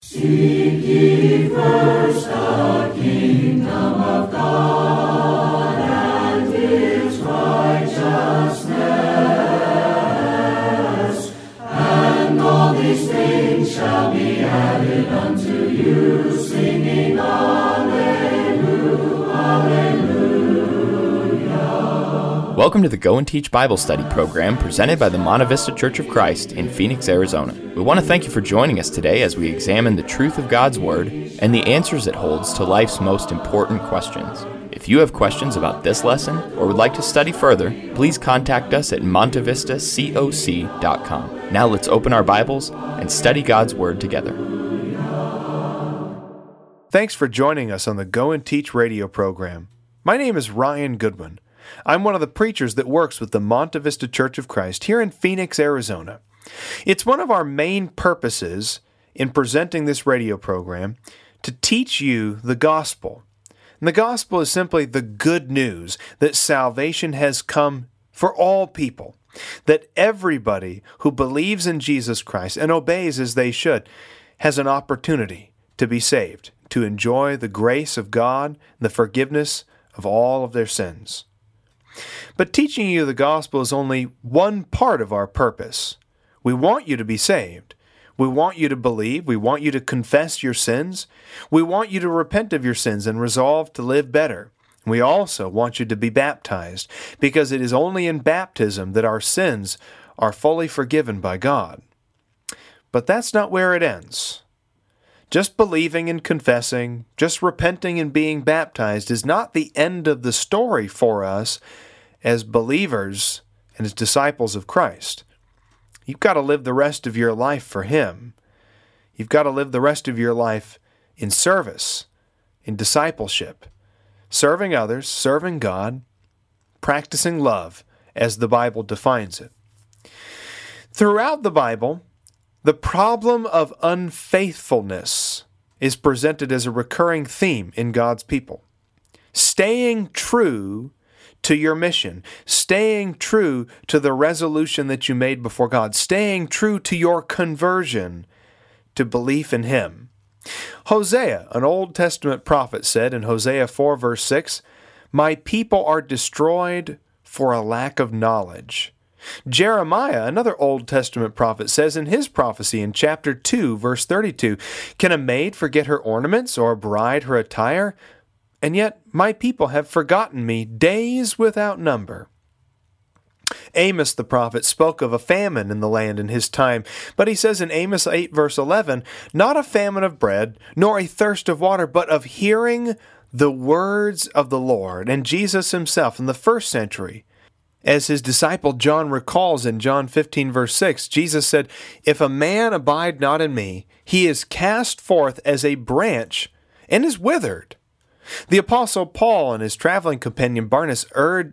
Seek ye first the kingdom of God and His righteousness, and all these things shall be added unto you, singing Alleluia, Alleluia. Welcome to the Go and Teach Bible Study program presented by the Monte Vista Church of Christ in Phoenix, Arizona. We want to thank you for joining us today as we examine the truth of God's Word and the answers it holds to life's most important questions. If you have questions about this lesson or would like to study further, please contact us at montevistacoc.com. Now let's open our Bibles and study God's Word together. Thanks for joining us on the Go and Teach radio program. My name is Ryan Goodwin. I'm one of the preachers that works with the Monte Vista Church of Christ here in Phoenix, Arizona. It's one of our main purposes in presenting this radio program to teach you the gospel. And the gospel is simply the good news that salvation has come for all people, that everybody who believes in Jesus Christ and obeys as they should has an opportunity to be saved, to enjoy the grace of God and the forgiveness of all of their sins. But teaching you the gospel is only one part of our purpose. We want you to be saved. We want you to believe. We want you to confess your sins. We want you to repent of your sins and resolve to live better. We also want you to be baptized, because it is only in baptism that our sins are fully forgiven by God. But that's not where it ends. Just believing and confessing, just repenting and being baptized is not the end of the story for us as believers and as disciples of Christ. You've got to live the rest of your life for Him. You've got to live the rest of your life in service, in discipleship, serving others, serving God, practicing love as the Bible defines it. Throughout the Bible, the problem of unfaithfulness is presented as a recurring theme in God's people. Staying true to your mission, staying true to the resolution that you made before God, staying true to your conversion to belief in Him. Hosea, an Old Testament prophet, said in Hosea 4 verse 6, "My people are destroyed for a lack of knowledge." Jeremiah, another Old Testament prophet, says in his prophecy in chapter 2, verse 32, "Can a maid forget her ornaments or a bride her attire? And yet my people have forgotten me days without number." Amos the prophet spoke of a famine in the land in his time, but he says in Amos 8, verse 11, "Not a famine of bread, nor a thirst of water, but of hearing the words of the Lord." And Jesus himself in the first century, as his disciple John recalls in John 15, verse 6, Jesus said, "If a man abide not in me, he is cast forth as a branch and is withered." The Apostle Paul and his traveling companion Barnabas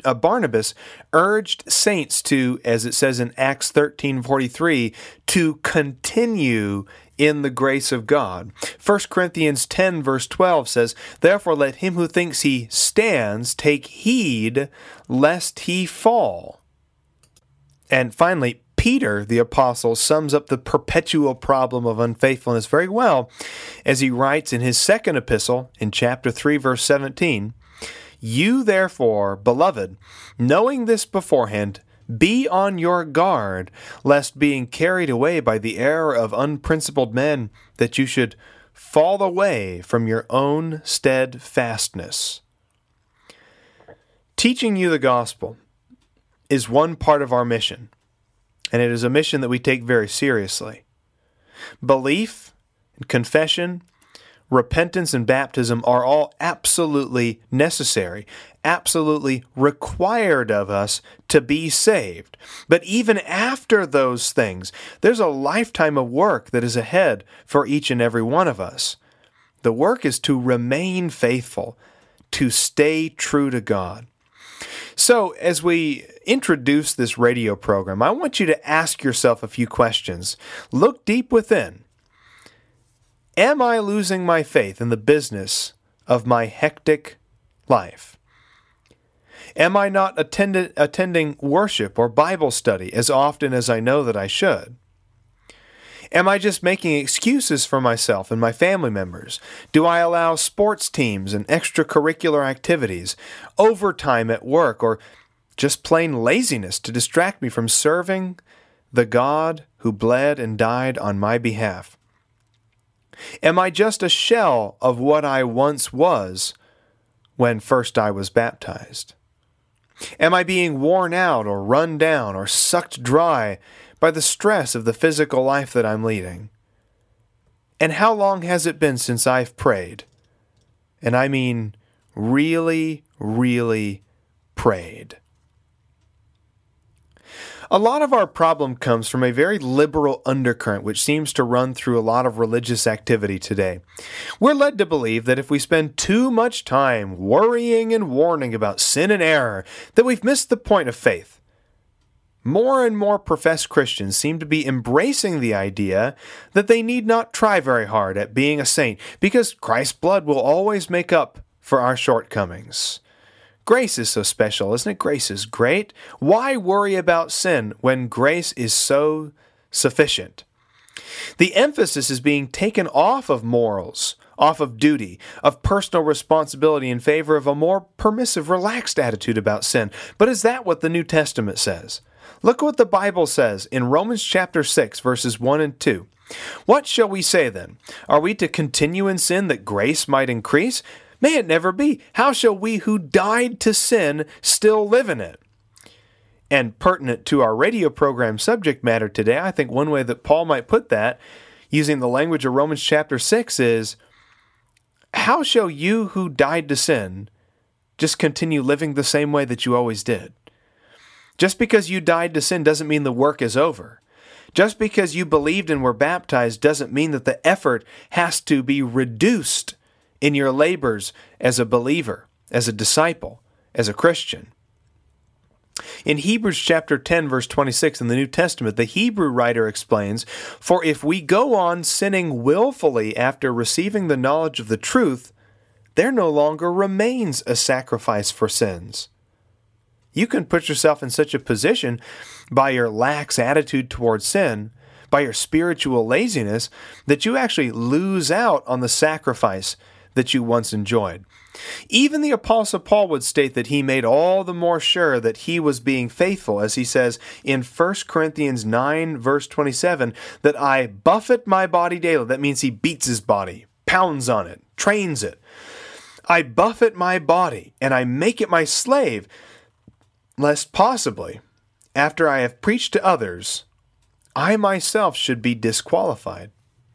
urged saints to, as it says in Acts 13:43, to continue in the grace of God. 1 Corinthians 10 verse 12 says, "Therefore let him who thinks he stands take heed lest he fall." And finally, Peter, the apostle, sums up the perpetual problem of unfaithfulness very well as he writes in his second epistle in chapter 3, verse 17, "You therefore, beloved, knowing this beforehand, be on your guard, lest being carried away by the error of unprincipled men, that you should fall away from your own steadfastness." Teaching you the gospel is one part of our mission, and it is a mission that we take very seriously. Belief, confession, repentance, and baptism are all absolutely necessary, absolutely required of us to be saved. But even after those things, there's a lifetime of work that is ahead for each and every one of us. The work is to remain faithful, to stay true to God. So, as we introduce this radio program, I want you to ask yourself a few questions. Look deep within. Am I losing my faith in the business of my hectic life? Am I not attending worship or Bible study as often as I know that I should? Am I just making excuses for myself and my family members? Do I allow sports teams and extracurricular activities, overtime at work, or just plain laziness to distract me from serving the God who bled and died on my behalf? Am I just a shell of what I once was when first I was baptized? Am I being worn out or run down or sucked dry by the stress of the physical life that I'm leading? And how long has it been since I've prayed? And I mean really, really prayed. A lot of our problem comes from a very liberal undercurrent which seems to run through a lot of religious activity today. We're led to believe that if we spend too much time worrying and warning about sin and error, that we've missed the point of faith. More and more professed Christians seem to be embracing the idea that they need not try very hard at being a saint because Christ's blood will always make up for our shortcomings. Grace is so special, isn't it? Grace is great. Why worry about sin when grace is so sufficient? The emphasis is being taken off of morals, off of duty, of personal responsibility in favor of a more permissive, relaxed attitude about sin. But is that what the New Testament says? Look what the Bible says in Romans chapter 6, verses 1 and 2. What shall we say then? Are we to continue in sin that grace might increase? May it never be. How shall we who died to sin still live in it? And pertinent to our radio program subject matter today, I think one way that Paul might put that, using the language of Romans chapter 6, is, how shall you who died to sin just continue living the same way that you always did? Just because you died to sin doesn't mean the work is over. Just because you believed and were baptized doesn't mean that the effort has to be reduced in your labors as a believer, as a disciple, as a Christian. In Hebrews chapter 10, verse 26 in the New Testament, the Hebrew writer explains, "For if we go on sinning willfully after receiving the knowledge of the truth, there no longer remains a sacrifice for sins." You can put yourself in such a position by your lax attitude towards sin, by your spiritual laziness, that you actually lose out on the sacrifice that you once enjoyed. Even the Apostle Paul would state that he made all the more sure that he was being faithful, as he says in 1 Corinthians 9, verse 27, that I buffet my body daily. That means he beats his body, pounds on it, trains it. I buffet my body, and I make it my slave, lest possibly, after I have preached to others, I myself should be disqualified.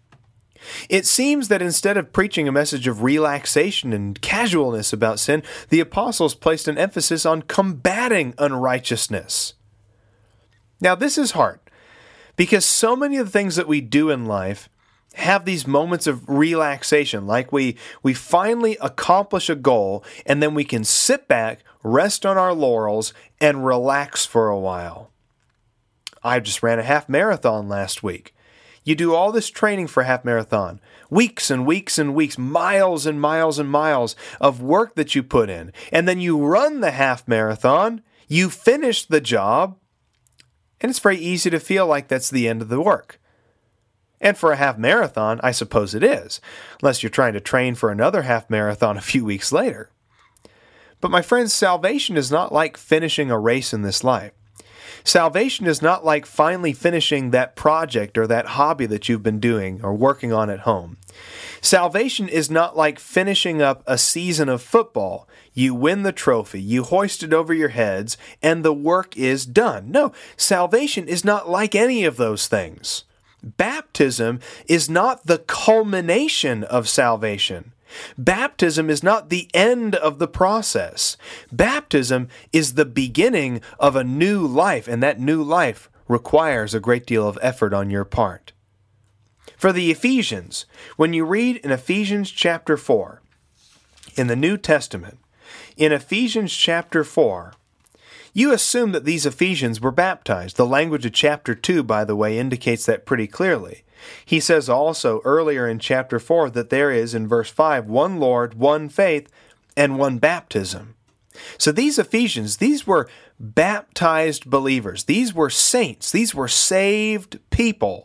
It seems that instead of preaching a message of relaxation and casualness about sin, the apostles placed an emphasis on combating unrighteousness. Now, this is hard, because so many of the things that we do in life have these moments of relaxation, like we finally accomplish a goal, and then we can sit back, rest on our laurels, and relax for a while. I just ran a half marathon last week. You do all this training for a half marathon, weeks and weeks and weeks, miles and miles and miles of work that you put in, and then you run the half marathon, you finish the job, and it's very easy to feel like that's the end of the work. And for a half marathon, I suppose it is, unless you're trying to train for another half marathon a few weeks later. But my friends, salvation is not like finishing a race in this life. Salvation is not like finally finishing that project or that hobby that you've been doing or working on at home. Salvation is not like finishing up a season of football. You win the trophy, you hoist it over your heads, and the work is done. No, salvation is not like any of those things. Baptism is not the culmination of salvation. Baptism is not the end of the process. Baptism is the beginning of a new life, and that new life requires a great deal of effort on your part. For the Ephesians, when you read in Ephesians chapter 4, in the New Testament, in Ephesians chapter 4, you assume that these Ephesians were baptized. The language of chapter 2, by the way, indicates that pretty clearly. He says also earlier in chapter 4 that there is, in verse 5, one Lord, one faith, and one baptism. So these Ephesians, these were baptized believers. These were saints. These were saved people.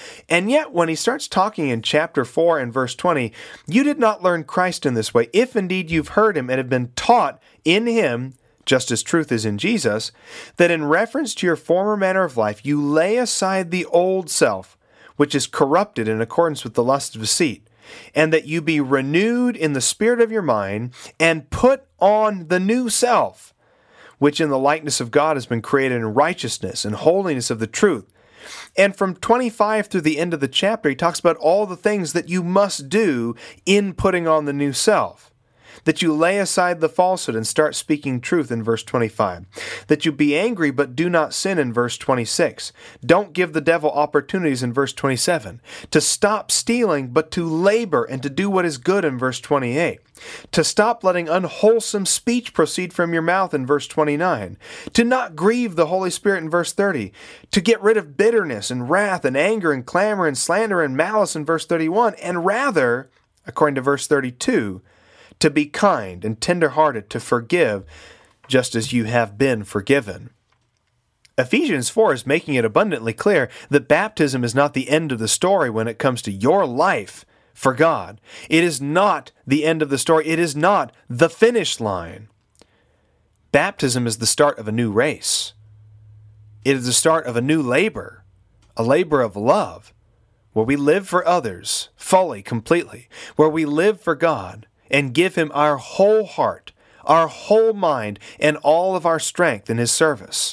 And yet, when he starts talking in chapter 4 and verse 20, you did not learn Christ in this way, if indeed you've heard him and have been taught in him, just as truth is in Jesus, that in reference to your former manner of life, you lay aside the old self, which is corrupted in accordance with the lust of deceit, and that you be renewed in the spirit of your mind, and put on the new self, which in the likeness of God has been created in righteousness and holiness of the truth. And from 25 through the end of the chapter, he talks about all the things that you must do in putting on the new self. That you lay aside the falsehood and start speaking truth in verse 25. That you be angry but do not sin in verse 26. Don't give the devil opportunities in verse 27. To stop stealing but to labor and to do what is good in verse 28. To stop letting unwholesome speech proceed from your mouth in verse 29. To not grieve the Holy Spirit in verse 30. To get rid of bitterness and wrath and anger and clamor and slander and malice in verse 31. And rather, according to verse 32, to be kind and tender-hearted, to forgive, just as you have been forgiven. Ephesians 4 is making it abundantly clear that baptism is not the end of the story when it comes to your life for God. It is not the end of the story. It is not the finish line. Baptism is the start of a new race. It is the start of a new labor, a labor of love, where we live for others fully, completely, where we live for God, and give him our whole heart, our whole mind, and all of our strength in his service.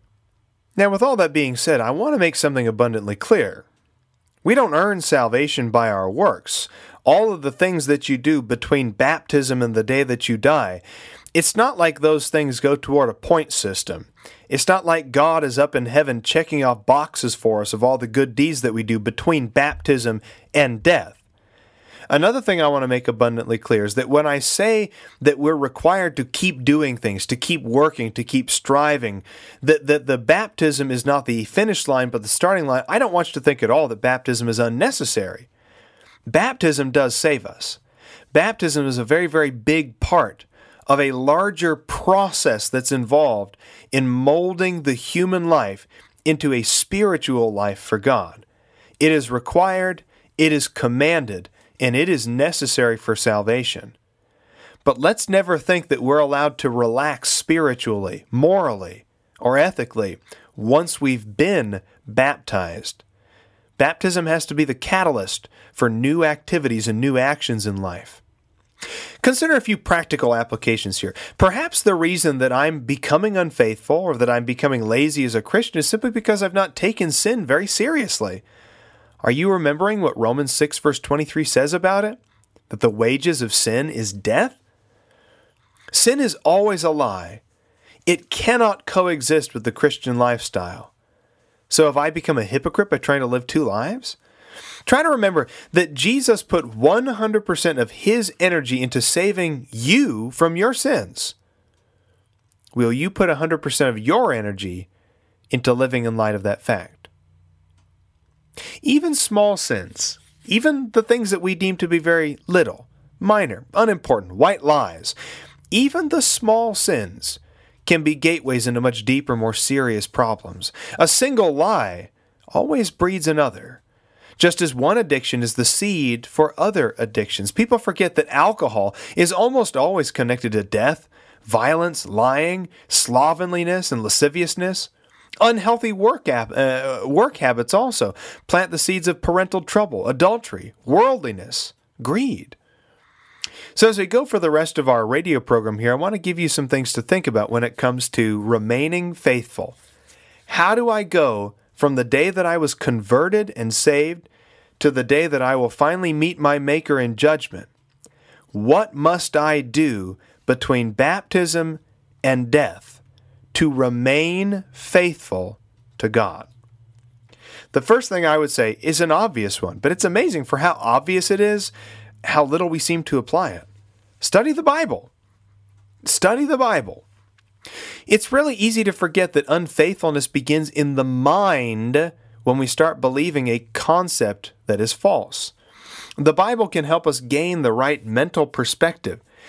Now, with all that being said, I want to make something abundantly clear. We don't earn salvation by our works. All of the things that you do between baptism and the day that you die, it's not like those things go toward a point system. It's not like God is up in heaven checking off boxes for us of all the good deeds that we do between baptism and death. Another thing I want to make abundantly clear is that when I say that we're required to keep doing things, to keep working, to keep striving, that the baptism is not the finish line but the starting line, I don't want you to think at all that baptism is unnecessary. Baptism does save us. Baptism is a very, very big part of a larger process that's involved in molding the human life into a spiritual life for God. It is required, it is commanded, and it is necessary for salvation. But let's never think that we're allowed to relax spiritually, morally, or ethically once we've been baptized. Baptism has to be the catalyst for new activities and new actions in life. Consider a few practical applications here. Perhaps the reason that I'm becoming unfaithful or that I'm becoming lazy as a Christian is simply because I've not taken sin very seriously. Are you remembering what Romans 6 verse 23 says about it? That the wages of sin is death? Sin is always a lie. It cannot coexist with the Christian lifestyle. So have I become a hypocrite by trying to live two lives? Try to remember that Jesus put 100% of his energy into saving you from your sins. Will you put 100% of your energy into living in light of that fact? Even small sins, even the things that we deem to be very little, minor, unimportant, white lies, even the small sins can be gateways into much deeper, more serious problems. A single lie always breeds another, just as one addiction is the seed for other addictions. People forget that alcohol is almost always connected to death, violence, lying, slovenliness, and lasciviousness. Unhealthy work habits also plant the seeds of parental trouble, adultery, worldliness, greed. So as we go for the rest of our radio program here, I want to give you some things to think about when it comes to remaining faithful. How do I go from the day that I was converted and saved to the day that I will finally meet my Maker in judgment? What must I do between baptism and death to remain faithful to God? The first thing I would say is an obvious one, but it's amazing for how obvious it is, how little we seem to apply it. Study the Bible. Study the Bible. It's really easy to forget that unfaithfulness begins in the mind when we start believing a concept that is false. The Bible can help us gain the right mental perspective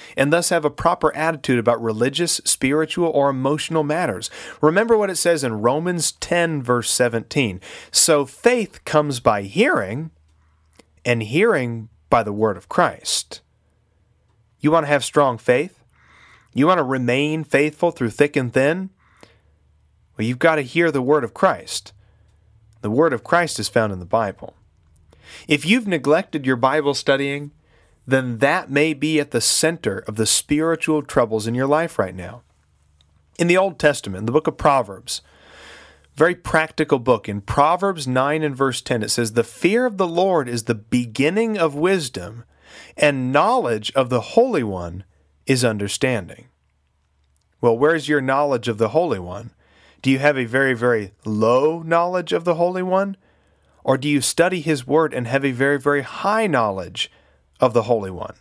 and thus have a proper attitude about religious, spiritual, or emotional matters. Remember what it says in Romans 10, verse 17. So faith comes by hearing, and hearing by the word of Christ. You want to have strong faith? You want to remain faithful through thick and thin? Well, you've got to hear the word of Christ. The word of Christ is found in the Bible. If you've neglected your Bible studying, then that may be at the center of the spiritual troubles in your life right now. In the Old Testament, the book of Proverbs, very practical book, in Proverbs 9 and verse 10, it says, "The fear of the Lord is the beginning of wisdom, and knowledge of the Holy One is understanding." Well, where's your knowledge of the Holy One? Do you have a very, very low knowledge of the Holy One? Or do you study His Word and have a very, very high knowledge of the Holy One?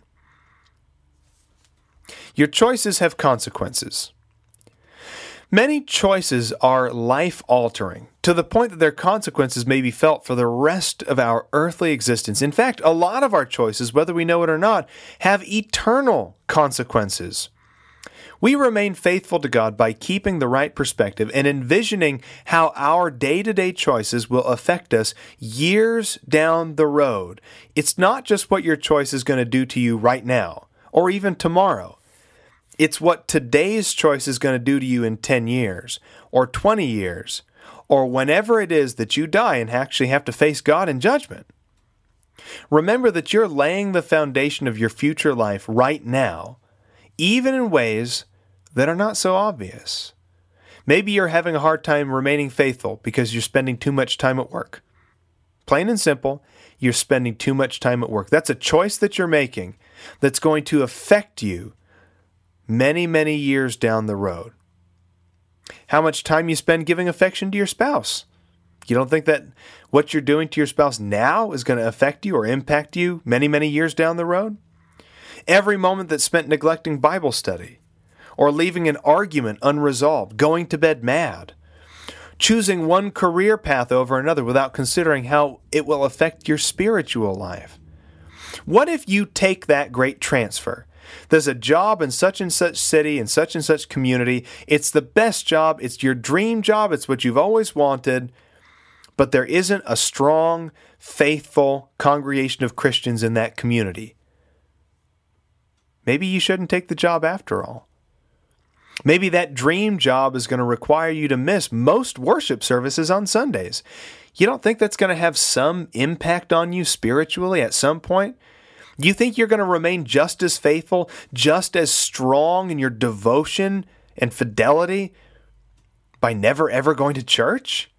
Your choices have consequences. Many choices are life-altering, to the point that their consequences may be felt for the rest of our earthly existence. In fact, a lot of our choices, whether we know it or not, have eternal consequences. We remain faithful to God by keeping the right perspective and envisioning how our day-to-day choices will affect us years down the road. It's not just what your choice is going to do to you right now, or even tomorrow. It's what today's choice is going to do to you in 10 years, or 20 years, or whenever it is that you die and actually have to face God in judgment. Remember that you're laying the foundation of your future life right now, even in ways that are not so obvious. Maybe you're having a hard time remaining faithful because you're spending too much time at work. Plain and simple, you're spending too much time at work. That's a choice that you're making that's going to affect you many, many years down the road. How much time you spend giving affection to your spouse. You don't think that what you're doing to your spouse now is going to affect you or impact you many, many years down the road? Every moment that's spent neglecting Bible study, or leaving an argument unresolved, going to bed mad, choosing one career path over another without considering how it will affect your spiritual life. What if you take that great transfer? There's a job in such and such city, in such and such community. It's the best job. It's your dream job. It's what you've always wanted. But there isn't a strong, faithful congregation of Christians in that community. Maybe you shouldn't take the job after all. Maybe that dream job is going to require you to miss most worship services on Sundays. You don't think that's going to have some impact on you spiritually at some point? You think you're going to remain just as faithful, just as strong in your devotion and fidelity by never ever going to church?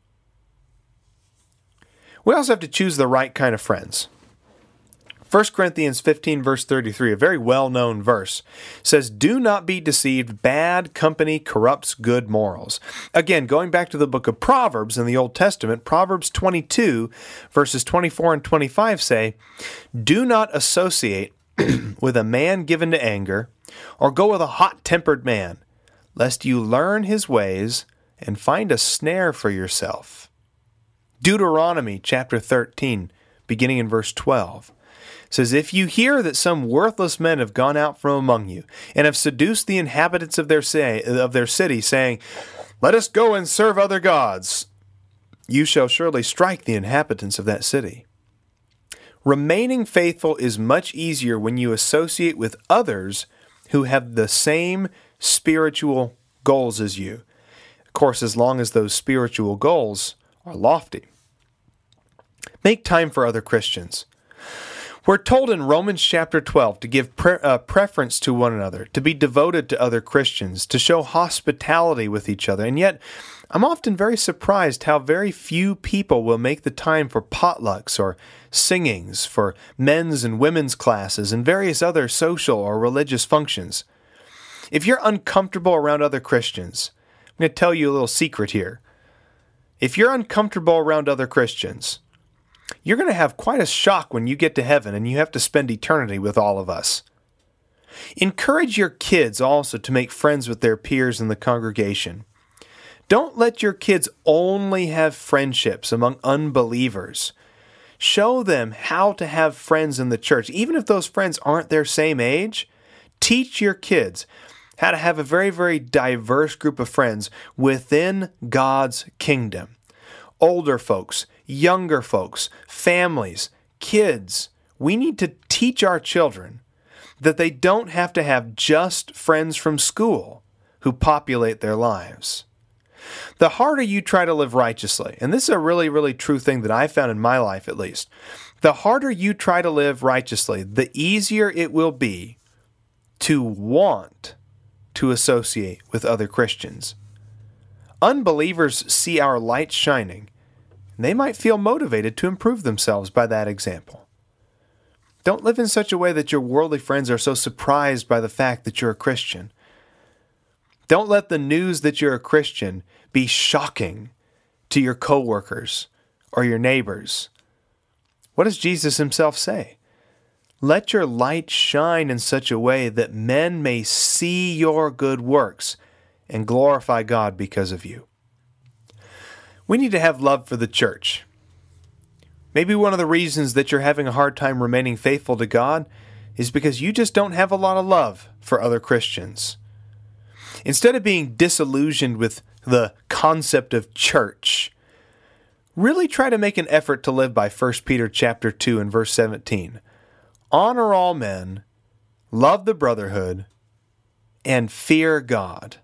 We also have to choose the right kind of friends. 1 Corinthians 15, verse 33, a very well-known verse, says, "Do not be deceived, bad company corrupts good morals." Again, going back to the book of Proverbs in the Old Testament, Proverbs 22, verses 24 and 25 say, "Do not associate with a man given to anger, or go with a hot-tempered man, lest you learn his ways and find a snare for yourself." Deuteronomy chapter 13, beginning in verse 12, says, "If you hear that some worthless men have gone out from among you, and have seduced the inhabitants of their city, saying, 'Let us go and serve other gods,' you shall surely strike the inhabitants of that city." Remaining faithful is much easier when you associate with others who have the same spiritual goals as you. Of course, as long as those spiritual goals are lofty. Make time for other Christians. We're told in Romans chapter 12 to give preference to one another, to be devoted to other Christians, to show hospitality with each other. And yet, I'm often very surprised how very few people will make the time for potlucks or singings, for men's and women's classes, and various other social or religious functions. If you're uncomfortable around other Christians, I'm going to tell you a little secret here. If you're uncomfortable around other Christians, you're going to have quite a shock when you get to heaven and you have to spend eternity with all of us. Encourage your kids also to make friends with their peers in the congregation. Don't let your kids only have friendships among unbelievers. Show them how to have friends in the church. Even if those friends aren't their same age, Teach your kids how to have a very, very diverse group of friends within God's kingdom. Older folks, younger folks, families, kids. We need to teach our children that they don't have to have just friends from school who populate their lives. The harder you try to live righteously, and this is a really, really true thing that I found in my life at least, the harder you try to live righteously, the easier it will be to want to associate with other Christians. Unbelievers see our light shining, and they might feel motivated to improve themselves by that example. Don't live in such a way that your worldly friends are so surprised by the fact that you're a Christian. Don't let the news that you're a Christian be shocking to your coworkers or your neighbors. What does Jesus himself say? Let your light shine in such a way that men may see your good works and glorify God because of you. We need to have love for the church. Maybe one of the reasons that you're having a hard time remaining faithful to God is because you just don't have a lot of love for other Christians. Instead of being disillusioned with the concept of church, really try to make an effort to live by 1 Peter chapter 2 and verse 17. Honor all men, love the brotherhood, and fear God.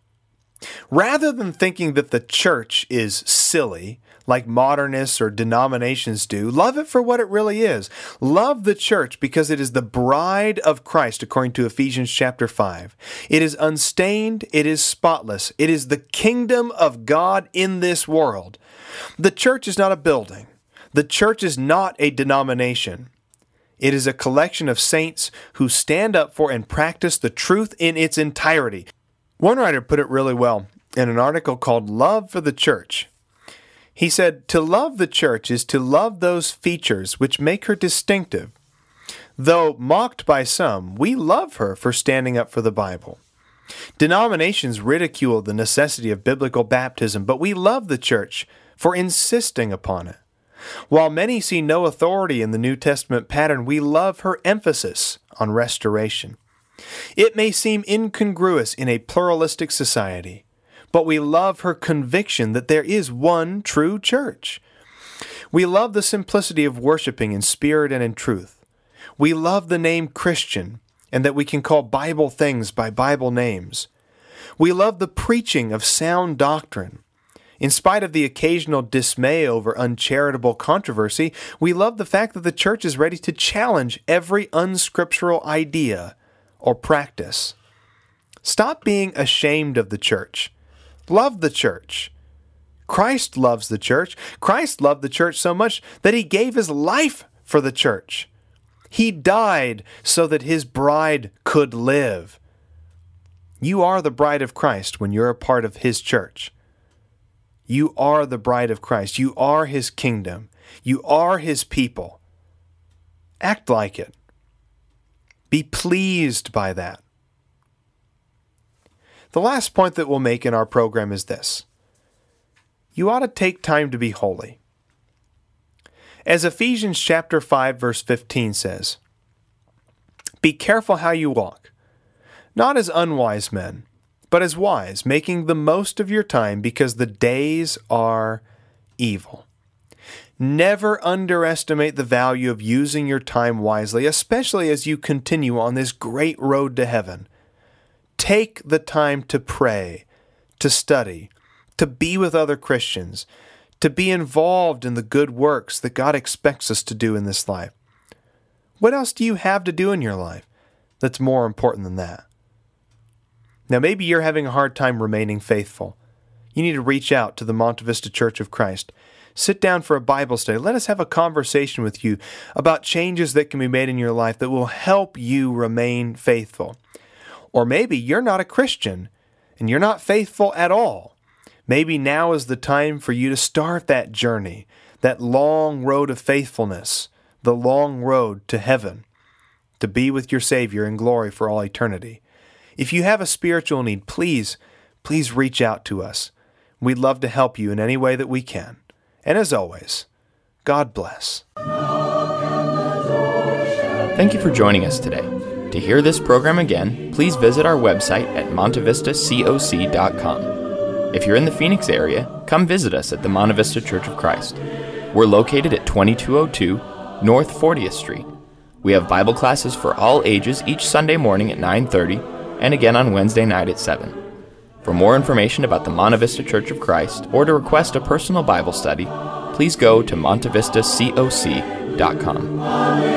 Rather than thinking that the church is silly, like modernists or denominations do, love it for what it really is. Love the church because it is the bride of Christ, according to Ephesians chapter 5. It is unstained, it is spotless, it is the kingdom of God in this world. The church is not a building. The church is not a denomination. It is a collection of saints who stand up for and practice the truth in its entirety. One writer put it really well in an article called Love for the Church. He said, to love the church is to love those features which make her distinctive. Though mocked by some, we love her for standing up for the Bible. Denominations ridicule the necessity of biblical baptism, but we love the church for insisting upon it. While many see no authority in the New Testament pattern, we love her emphasis on restoration. It may seem incongruous in a pluralistic society, but we love her conviction that there is one true church. We love the simplicity of worshiping in spirit and in truth. We love the name Christian and that we can call Bible things by Bible names. We love the preaching of sound doctrine. In spite of the occasional dismay over uncharitable controversy, we love the fact that the church is ready to challenge every unscriptural idea or practice. Stop being ashamed of the church. Love the church. Christ loves the church. Christ loved the church so much that he gave his life for the church. He died so that his bride could live. You are the bride of Christ when you're a part of his church. You are the bride of Christ. You are his kingdom. You are his people. Act like it. Be pleased by that. The last point that we'll make in our program is this. You ought to take time to be holy. As Ephesians chapter 5 verse 15 says, be careful how you walk, not as unwise men, but as wise, making the most of your time because the days are evil. Never underestimate the value of using your time wisely, especially as you continue on this great road to heaven. Take the time to pray, to study, to be with other Christians, to be involved in the good works that God expects us to do in this life. What else do you have to do in your life that's more important than that? Now, maybe you're having a hard time remaining faithful. You need to reach out to the Monte Vista Church of Christ. Sit down for a Bible study. Let us have a conversation with you about changes that can be made in your life that will help you remain faithful. Or maybe you're not a Christian and you're not faithful at all. Maybe now is the time for you to start that journey, that long road of faithfulness, the long road to heaven, to be with your Savior in glory for all eternity. If you have a spiritual need, please reach out to us. We'd love to help you in any way that we can. And as always, God bless. Thank you for joining us today. To hear this program again, please visit our website at montevistacoc.com. If you're in the Phoenix area, come visit us at the Monte Vista Church of Christ. We're located at 2202 North 40th Street. We have Bible classes for all ages each Sunday morning at 9:30 and again on Wednesday night at 7. For more information about the Monte Vista Church of Christ or to request a personal Bible study, please go to montevistacoc.com.